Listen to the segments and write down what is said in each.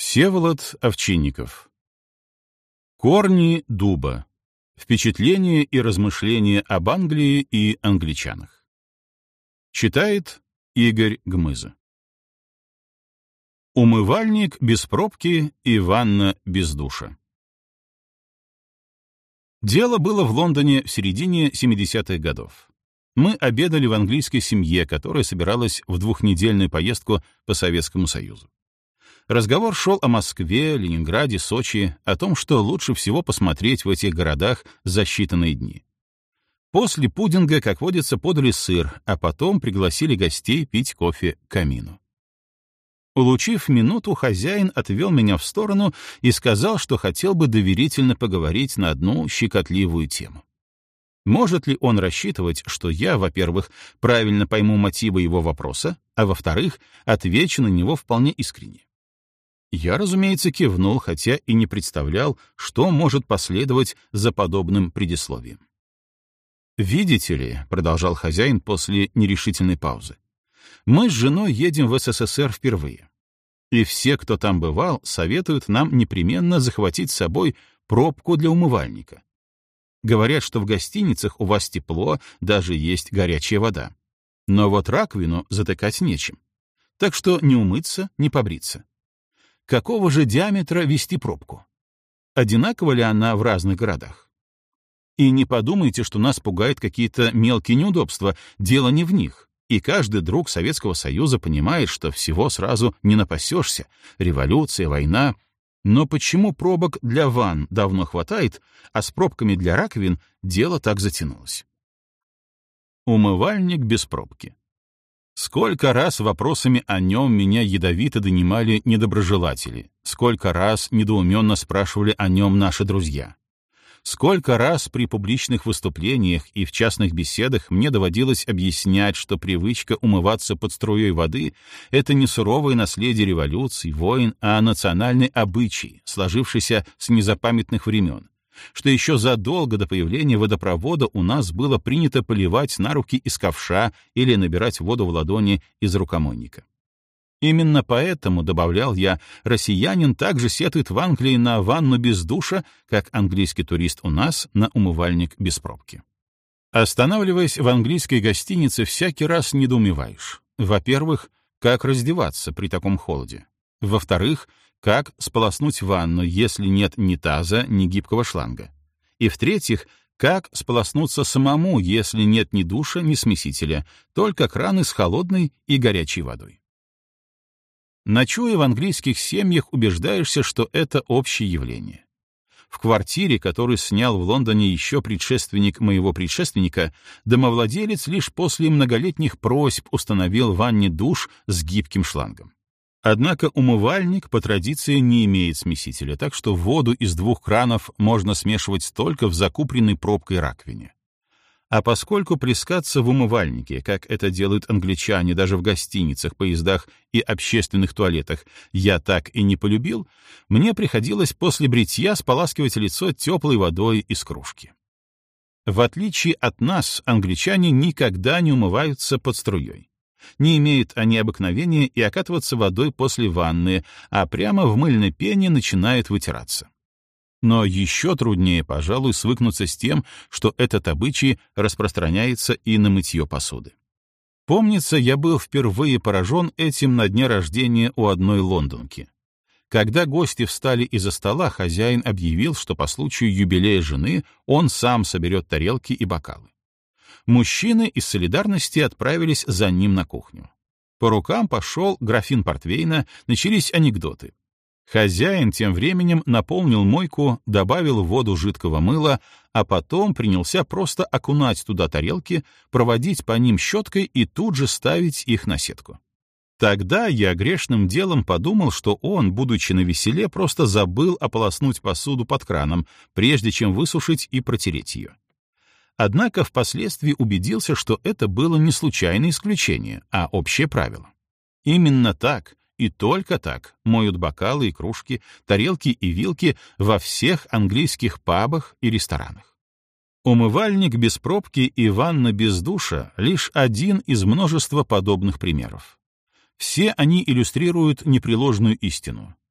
Всеволод Овчинников. Корни дуба. Впечатления и размышления об Англии и англичанах. Читает Игорь Гмыза. Умывальник без пробки и ванна без душа. Дело было в Лондоне в середине 70-х годов. Мы обедали в английской семье, которая собиралась в двухнедельную поездку по Советскому Союзу. Разговор шел о Москве, Ленинграде, Сочи, о том, что лучше всего посмотреть в этих городах за считанные дни. После пудинга, как водится, подали сыр, а потом пригласили гостей пить кофе к камину. Улучив минуту, хозяин отвел меня в сторону и сказал, что хотел бы доверительно поговорить на одну щекотливую тему. Может ли он рассчитывать, что я, во-первых, правильно пойму мотивы его вопроса, а во-вторых, отвечу на него вполне искренне? Я, разумеется, кивнул, хотя и не представлял, что может последовать за подобным предисловием. «Видите ли», — продолжал хозяин после нерешительной паузы, «мы с женой едем в СССР впервые. И все, кто там бывал, советуют нам непременно захватить с собой пробку для умывальника. Говорят, что в гостиницах у вас тепло, даже есть горячая вода. Но вот раковину затыкать нечем. Так что не умыться, не побриться. Какого же диаметра вести пробку? Одинакова ли она в разных городах? И не подумайте, что нас пугают какие-то мелкие неудобства, дело не в них. И каждый друг Советского Союза понимает, что всего сразу не напасешься. Революция, война. Но почему пробок для ванн давно хватает, а с пробками для раковин дело так затянулось? Умывальник без пробки. Сколько раз вопросами о нем меня ядовито донимали недоброжелатели, сколько раз недоуменно спрашивали о нем наши друзья. Сколько раз при публичных выступлениях и в частных беседах мне доводилось объяснять, что привычка умываться под струей воды — это не суровое наследие революций, войн, а национальный обычай, сложившийся с незапамятных времен, что еще задолго до появления водопровода у нас было принято поливать на руки из ковша или набирать воду в ладони из рукомойника. Именно поэтому, добавлял я, россиянин также сетует в Англии на ванну без душа, как английский турист у нас на умывальник без пробки. Останавливаясь в английской гостинице, всякий раз недоумеваешь. Во-первых, как раздеваться при таком холоде? Во-вторых, как сполоснуть ванну, если нет ни таза, ни гибкого шланга? И в-третьих, как сполоснуться самому, если нет ни душа, ни смесителя, только краны с холодной и горячей водой? Ночуя в английских семьях, убеждаешься, что это общее явление. В квартире, которую снял в Лондоне еще предшественник моего предшественника, домовладелец лишь после многолетних просьб установил в ванне душ с гибким шлангом. Однако умывальник по традиции не имеет смесителя, так что воду из двух кранов можно смешивать только в закупоренной пробкой раковине. А поскольку плескаться в умывальнике, как это делают англичане даже в гостиницах, поездах и общественных туалетах, я так и не полюбил, мне приходилось после бритья споласкивать лицо теплой водой из кружки. В отличие от нас, англичане никогда не умываются под струей. Не имеют они обыкновения и окатываться водой после ванны, а прямо в мыльной пене начинают вытираться. Но еще труднее, пожалуй, свыкнуться с тем, что этот обычай распространяется и на мытье посуды. Помнится, я был впервые поражен этим на дне рождения у одной лондонки. Когда гости встали из-за стола, хозяин объявил, что по случаю юбилея жены он сам соберет тарелки и бокалы. Мужчины из солидарности отправились за ним на кухню. По рукам пошел графин портвейна, начались анекдоты. Хозяин тем временем наполнил мойку, добавил в воду жидкого мыла, а потом принялся просто окунать туда тарелки, проводить по ним щеткой и тут же ставить их на сетку. Тогда я грешным делом подумал, что он, будучи навеселе, просто забыл ополоснуть посуду под краном, прежде чем высушить и протереть ее. Однако впоследствии убедился, что это было не случайное исключение, а общее правило. Именно так, и только так моют бокалы и кружки, тарелки и вилки во всех английских пабах и ресторанах. Умывальник без пробки и ванна без душа — лишь один из множества подобных примеров. Все они иллюстрируют непреложную истину.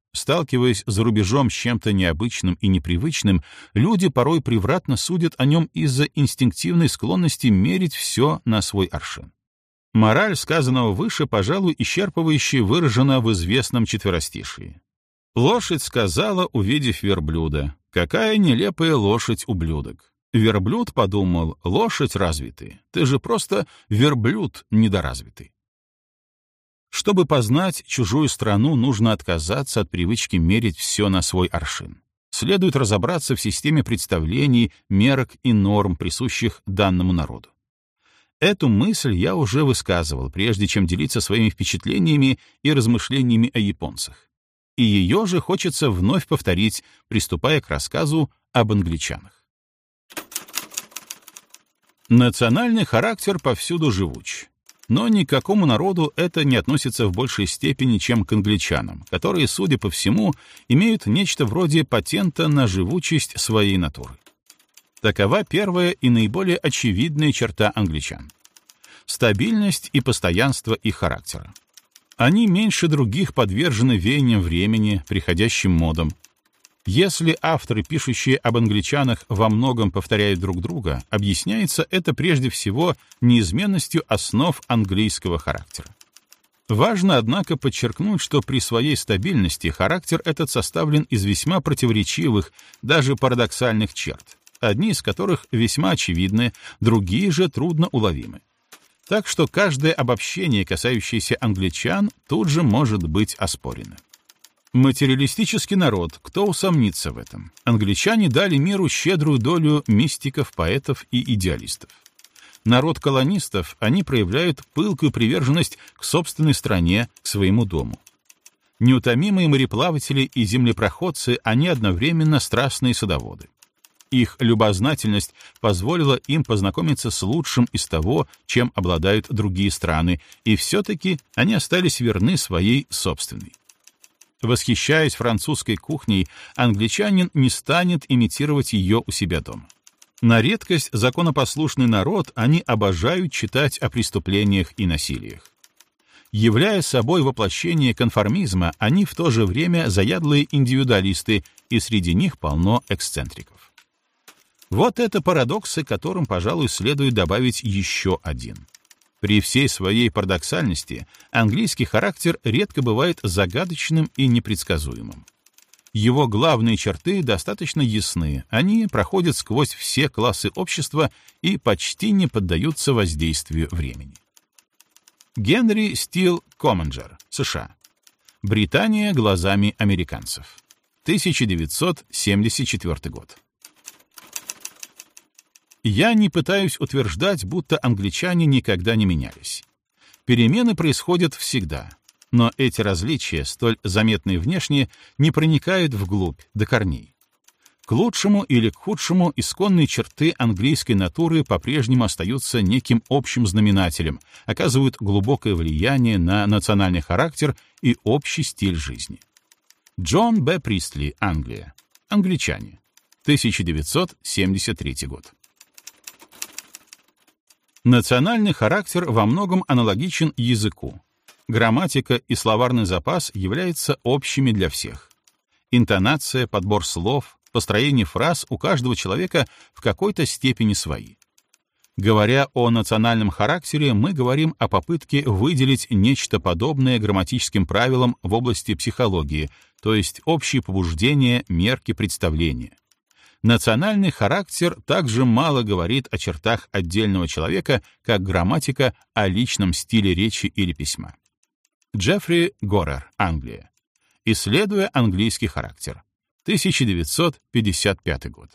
Сталкиваясь за рубежом с чем-то необычным и непривычным, люди порой превратно судят о нем из-за инстинктивной склонности мерить все на свой аршин. Мораль сказанного выше, пожалуй, исчерпывающе выражена в известном четверостишии. «Лошадь сказала, увидев верблюда, какая нелепая лошадь, ублюдок. Верблюд подумал, лошадь развитый, ты же просто верблюд недоразвитый». Чтобы познать чужую страну, нужно отказаться от привычки мерить все на свой аршин. Следует разобраться в системе представлений, мерок и норм, присущих данному народу. Эту мысль я уже высказывал, прежде чем делиться своими впечатлениями и размышлениями о японцах. И ее же хочется вновь повторить, приступая к рассказу об англичанах. Национальный характер повсюду живуч. Но ни к какому народу это не относится в большей степени, чем к англичанам, которые, судя по всему, имеют нечто вроде патента на живучесть своей натуры. Такова первая и наиболее очевидная черта англичан. Стабильность и постоянство их характера. Они меньше других подвержены веяниям времени, приходящим модам. Если авторы, пишущие об англичанах, во многом повторяют друг друга, объясняется это прежде всего неизменностью основ английского характера. Важно, однако, подчеркнуть, что при своей стабильности характер этот составлен из весьма противоречивых, даже парадоксальных черт, одни из которых весьма очевидны, другие же трудно уловимы. Так что каждое обобщение, касающееся англичан, тут же может быть оспорено. Материалистический народ, кто усомнится в этом? Англичане дали миру щедрую долю мистиков, поэтов и идеалистов. Народ колонистов, они проявляют пылкую приверженность к собственной стране, к своему дому. Неутомимые мореплаватели и землепроходцы, они одновременно страстные садоводы. Их любознательность позволила им познакомиться с лучшим из того, чем обладают другие страны, и все-таки они остались верны своей собственной. Восхищаясь французской кухней, англичанин не станет имитировать ее у себя дома. На редкость законопослушный народ, они обожают читать о преступлениях и насилиях. Являя собой воплощение конформизма, они в то же время заядлые индивидуалисты, и среди них полно эксцентриков. Вот это парадоксы, к которым, пожалуй, следует добавить еще один. При всей своей парадоксальности английский характер редко бывает загадочным и непредсказуемым. Его главные черты достаточно ясны, они проходят сквозь все классы общества и почти не поддаются воздействию времени. Генри Стил Комминджер, США. Британия глазами американцев. 1974 год. Я не пытаюсь утверждать, будто англичане никогда не менялись. Перемены происходят всегда, но эти различия, столь заметные внешне, не проникают вглубь, до корней. К лучшему или к худшему исконные черты английской натуры по-прежнему остаются неким общим знаменателем, оказывают глубокое влияние на национальный характер и общий стиль жизни. Джон Б. Пристли, Англия. Англичане. 1973 год. Национальный характер во многом аналогичен языку. Грамматика и словарный запас являются общими для всех. Интонация, подбор слов, построение фраз у каждого человека в какой-то степени свои. Говоря о национальном характере, мы говорим о попытке выделить нечто подобное грамматическим правилам в области психологии, то есть общие побуждения, мерки, представления. Национальный характер также мало говорит о чертах отдельного человека, как грамматика о личном стиле речи или письма. Джеффри Горер, Англия. Исследуя английский характер. 1955 год.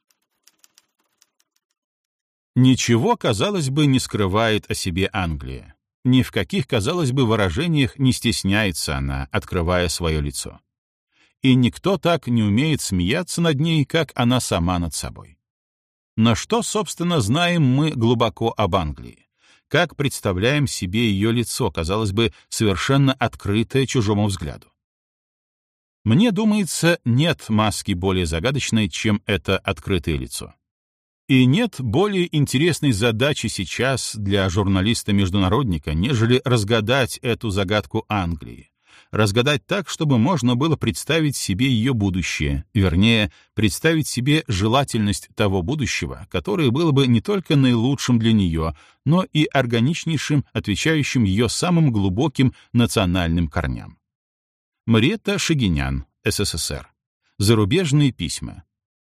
Ничего, казалось бы, не скрывает о себе Англия. Ни в каких, казалось бы, выражениях не стесняется она, открывая свое лицо. И никто так не умеет смеяться над ней, как она сама над собой. Но что, собственно, знаем мы глубоко об Англии? Как представляем себе ее лицо, казалось бы, совершенно открытое чужому взгляду? Мне думается, нет маски более загадочной, чем это открытое лицо. И нет более интересной задачи сейчас для журналиста-международника, нежели разгадать эту загадку Англии, разгадать так, чтобы можно было представить себе ее будущее, вернее, представить себе желательность того будущего, которое было бы не только наилучшим для нее, но и органичнейшим, отвечающим ее самым глубоким национальным корням. Мариэтта Шагинян, СССР. Зарубежные письма.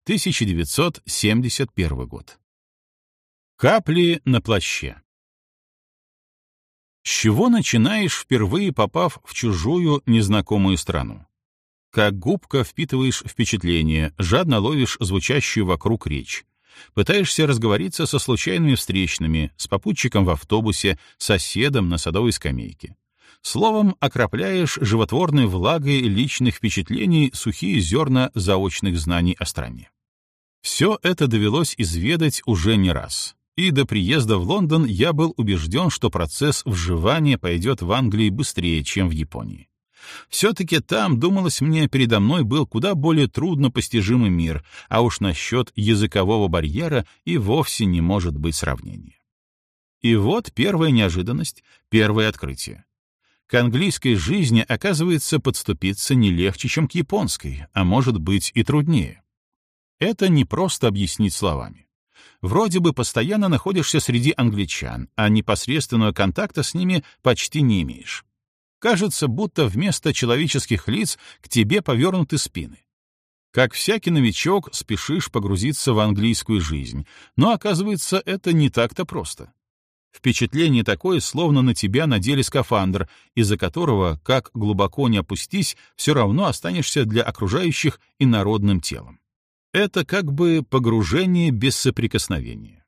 1971 год. Капли на плаще. С чего начинаешь, впервые попав в чужую, незнакомую страну? Как губка впитываешь впечатление, жадно ловишь звучащую вокруг речь. Пытаешься разговориться со случайными встречными, с попутчиком в автобусе, соседом на садовой скамейке. Словом, окропляешь животворной влагой личных впечатлений сухие зерна заочных знаний о стране. Все это довелось изведать уже не раз. И до приезда в Лондон я был убежден, что процесс вживания пойдет в Англии быстрее, чем в Японии. Все-таки там, думалось мне, передо мной был куда более трудно постижимый мир, а уж насчет языкового барьера и вовсе не может быть сравнения. И вот первая неожиданность, первое открытие. К английской жизни, оказывается, подступиться не легче, чем к японской, а может быть и труднее. Это не просто объяснить словами. Вроде бы постоянно находишься среди англичан, а непосредственного контакта с ними почти не имеешь. Кажется, будто вместо человеческих лиц к тебе повернуты спины. Как всякий новичок, спешишь погрузиться в английскую жизнь, но, оказывается, это не так-то просто. Впечатление такое, словно на тебя надели скафандр, из-за которого, как глубоко не опустись, все равно останешься для окружающих инородным телом. Это как бы погружение без соприкосновения.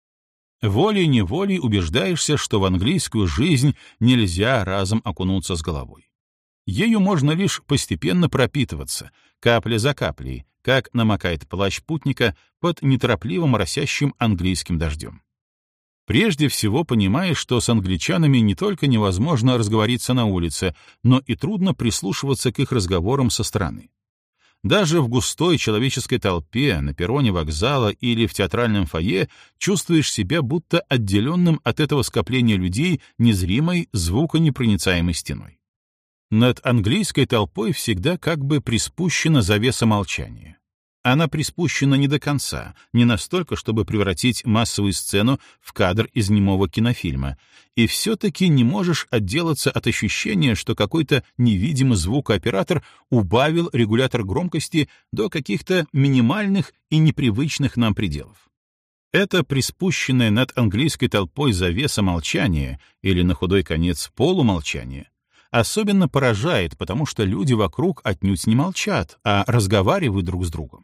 Волей-неволей убеждаешься, что в английскую жизнь нельзя разом окунуться с головой. Ею можно лишь постепенно пропитываться, капля за каплей, как намокает плащ путника под неторопливо моросящим английским дождем. Прежде всего понимаешь, что с англичанами не только невозможно разговориться на улице, но и трудно прислушиваться к их разговорам со стороны. Даже в густой человеческой толпе, на перроне вокзала или в театральном фойе чувствуешь себя будто отделенным от этого скопления людей незримой звуконепроницаемой стеной. Над английской толпой всегда как бы приспущена завеса молчания. Она приспущена не до конца, не настолько, чтобы превратить массовую сцену в кадр из немого кинофильма, и все-таки не можешь отделаться от ощущения, что какой-то невидимый звукооператор убавил регулятор громкости до каких-то минимальных и непривычных нам пределов. Эта приспущенная над английской толпой завеса молчания, или на худой конец полумолчания, особенно поражает, потому что люди вокруг отнюдь не молчат, а разговаривают друг с другом.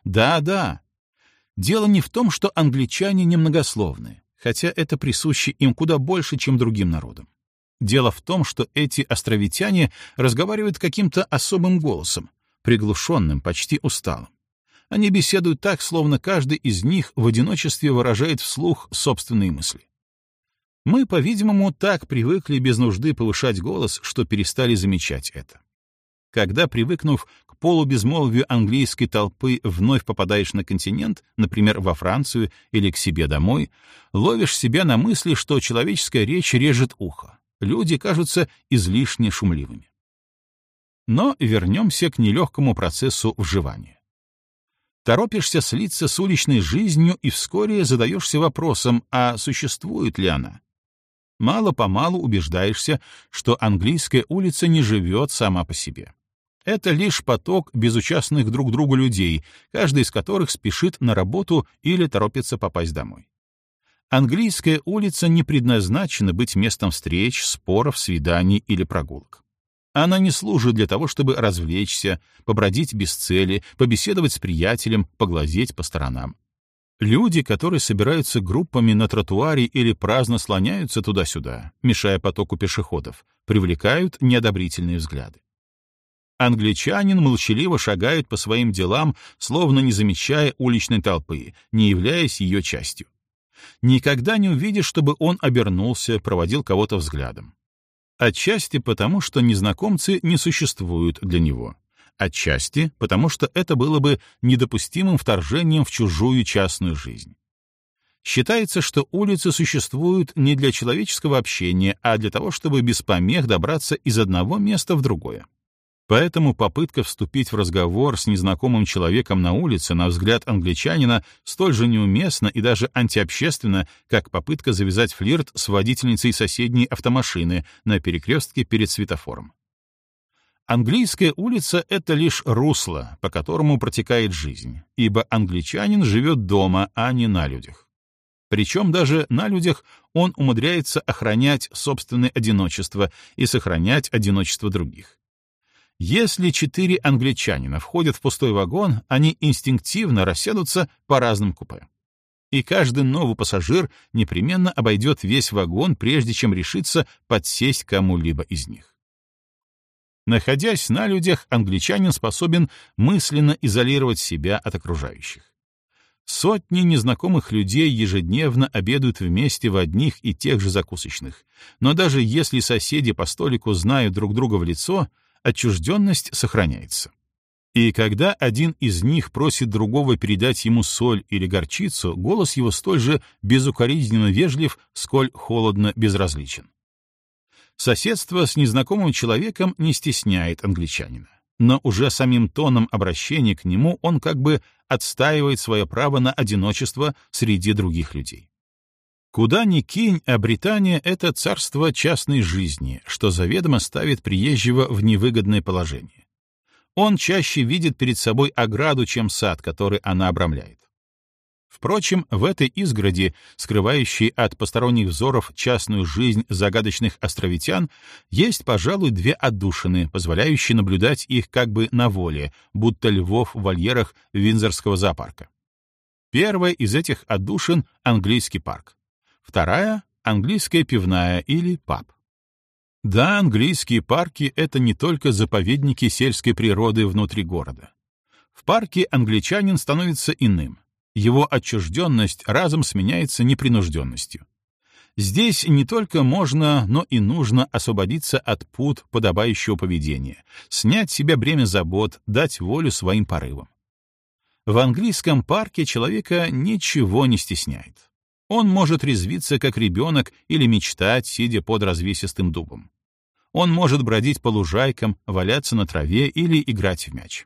Да. Дело не в том, что англичане немногословны, хотя это присуще им куда больше, чем другим народам. Дело в том, что эти островитяне разговаривают каким-то особым голосом, приглушенным, почти усталым. Они беседуют так, словно каждый из них в одиночестве выражает вслух собственные мысли. Мы, по-видимому, так привыкли без нужды повышать голос, что перестали замечать это. Когда, привыкнув к полубезмолвию английской толпы, вновь попадаешь на континент, например, во Францию или к себе домой, ловишь себя на мысли, что человеческая речь режет ухо. Люди кажутся излишне шумливыми. Но вернемся к нелегкому процессу вживания. Торопишься слиться с уличной жизнью и вскоре задаешься вопросом, а существует ли она? Мало-помалу убеждаешься, что английская улица не живет сама по себе. Это лишь поток безучастных друг другу людей, каждый из которых спешит на работу или торопится попасть домой. Английская улица не предназначена быть местом встреч, споров, свиданий или прогулок. Она не служит для того, чтобы развлечься, побродить без цели, побеседовать с приятелем, поглазеть по сторонам. Люди, которые собираются группами на тротуаре или праздно слоняются туда-сюда, мешая потоку пешеходов, привлекают неодобрительные взгляды. Англичанин молчаливо шагает по своим делам, словно не замечая уличной толпы, не являясь ее частью. Никогда не увидишь, чтобы он обернулся, проводил кого-то взглядом. Отчасти потому, что незнакомцы не существуют для него. Отчасти потому, что это было бы недопустимым вторжением в чужую частную жизнь. Считается, что улицы существуют не для человеческого общения, а для того, чтобы без помех добраться из одного места в другое. Поэтому попытка вступить в разговор с незнакомым человеком на улице, на взгляд англичанина, столь же неуместна и даже антиобщественна, как попытка завязать флирт с водительницей соседней автомашины на перекрестке перед светофором. Английская улица — это лишь русло, по которому протекает жизнь, ибо англичанин живет дома, а не на людях. Причем даже на людях он умудряется охранять собственное одиночество и сохранять одиночество других. Если 4 англичанина входят в пустой вагон, они инстинктивно рассядутся по разным купе. И каждый новый пассажир непременно обойдет весь вагон, прежде чем решится подсесть к кому-либо из них. Находясь на людях, англичанин способен мысленно изолировать себя от окружающих. Сотни незнакомых людей ежедневно обедают вместе в одних и тех же закусочных, но даже если соседи по столику знают друг друга в лицо, отчужденность сохраняется. И когда один из них просит другого передать ему соль или горчицу, голос его столь же безукоризненно вежлив, сколь холодно безразличен. Соседство с незнакомым человеком не стесняет англичанина, но уже самим тоном обращения к нему он как бы отстаивает свое право на одиночество среди других людей. Куда ни кинь, а Британия — это царство частной жизни, что заведомо ставит приезжего в невыгодное положение. Он чаще видит перед собой ограду, чем сад, который она обрамляет. Впрочем, в этой изгороди, скрывающей от посторонних взоров частную жизнь загадочных островитян, есть, пожалуй, 2 отдушины, позволяющие наблюдать их как бы на воле, будто львов в вольерах Виндзорского зоопарка. Первая из этих отдушин — английский парк. Вторая — английская пивная или паб. Да, английские парки — это не только заповедники сельской природы внутри города. В парке англичанин становится иным. Его отчужденность разом сменяется непринужденностью. Здесь не только можно, но и нужно освободиться от пут подобающего поведения, снять с себя бремя забот, дать волю своим порывам. В английском парке человека ничего не стесняет. Он может резвиться, как ребенок, или мечтать, сидя под развесистым дубом. Он может бродить по лужайкам, валяться на траве или играть в мяч.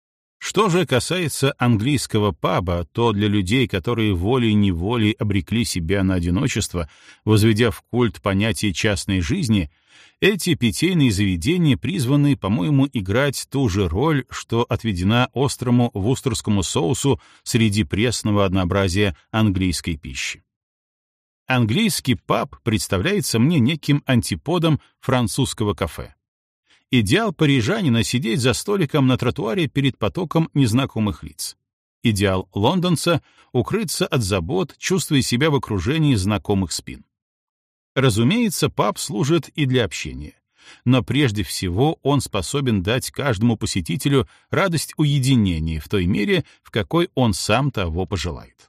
Что же касается английского паба, то для людей, которые волей-неволей обрекли себя на одиночество, возведя в культ понятие частной жизни, эти питейные заведения призваны, по-моему, играть ту же роль, что отведена острому вустерскому соусу среди пресного однообразия английской пищи. Английский паб представляется мне неким антиподом французского кафе. Идеал парижанина — сидеть за столиком на тротуаре перед потоком незнакомых лиц. Идеал лондонца — укрыться от забот, чувствуя себя в окружении знакомых спин. Разумеется, паб служит и для общения. Но прежде всего он способен дать каждому посетителю радость уединения в той мере, в какой он сам того пожелает.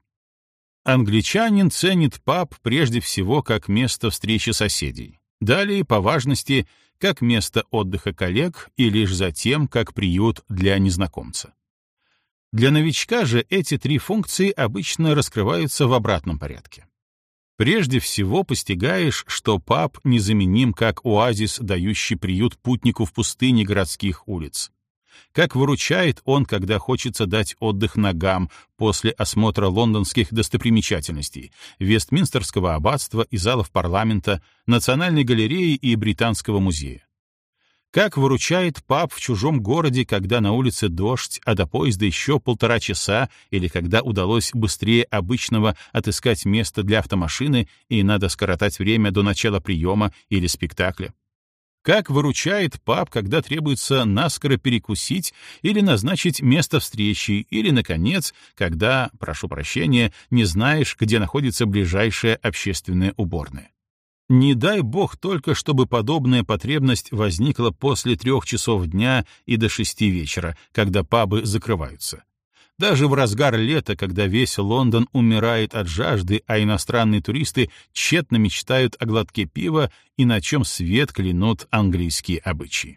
Англичанин ценит паб прежде всего как место встречи соседей, далее по важности как место отдыха коллег и лишь затем как приют для незнакомца. Для новичка же эти 3 функции обычно раскрываются в обратном порядке. Прежде всего постигаешь, что паб незаменим как оазис, дающий приют путнику в пустыне городских улиц. Как выручает он, когда хочется дать отдых ногам после осмотра лондонских достопримечательностей, Вестминстерского аббатства и залов парламента, Национальной галереи и Британского музея. Как выручает паб в чужом городе, когда на улице дождь, а до поезда еще 1,5 часа, или когда удалось быстрее обычного отыскать место для автомашины и надо скоротать время до начала приема или спектакля. Как выручает паб, когда требуется наскоро перекусить или назначить место встречи, или, наконец, когда, прошу прощения, не знаешь, где находится ближайшая общественная уборная. Не дай бог только, чтобы подобная потребность возникла после 3 часов дня и до 6 вечера, когда пабы закрываются. Даже в разгар лета, когда весь Лондон умирает от жажды, а иностранные туристы тщетно мечтают о глотке пива и на чем свет клянут английские обычаи.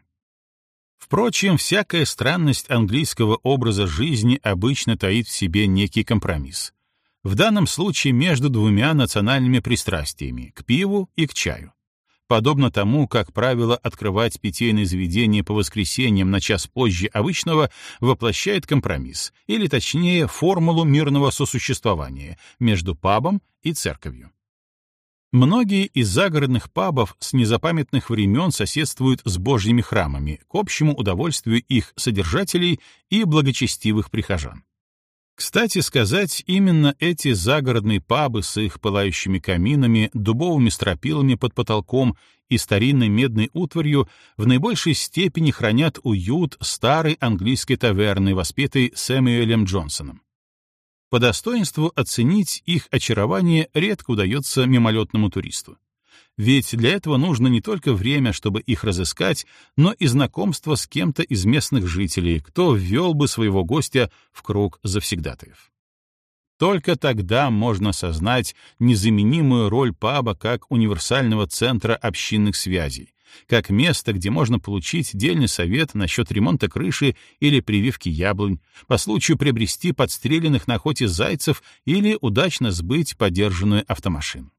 Впрочем, всякая странность английского образа жизни обычно таит в себе некий компромисс. В данном случае между двумя национальными пристрастиями — к пиву и к чаю. Подобно тому, как правило открывать питейные заведения по воскресеньям на час позже обычного воплощает компромисс, или точнее формулу мирного сосуществования между пабом и церковью. Многие из загородных пабов с незапамятных времен соседствуют с божьими храмами к общему удовольствию их содержателей и благочестивых прихожан. Кстати сказать, именно эти загородные пабы с их пылающими каминами, дубовыми стропилами под потолком и старинной медной утварью в наибольшей степени хранят уют старой английской таверны, воспетой Сэмюэлем Джонсоном. По достоинству оценить их очарование редко удается мимолетному туристу. Ведь для этого нужно не только время, чтобы их разыскать, но и знакомство с кем-то из местных жителей, кто ввел бы своего гостя в круг завсегдатаев. Только тогда можно осознать незаменимую роль паба как универсального центра общинных связей, как место, где можно получить дельный совет насчет ремонта крыши или прививки яблонь, по случаю приобрести подстреленных на охоте зайцев или удачно сбыть подержанную автомашину.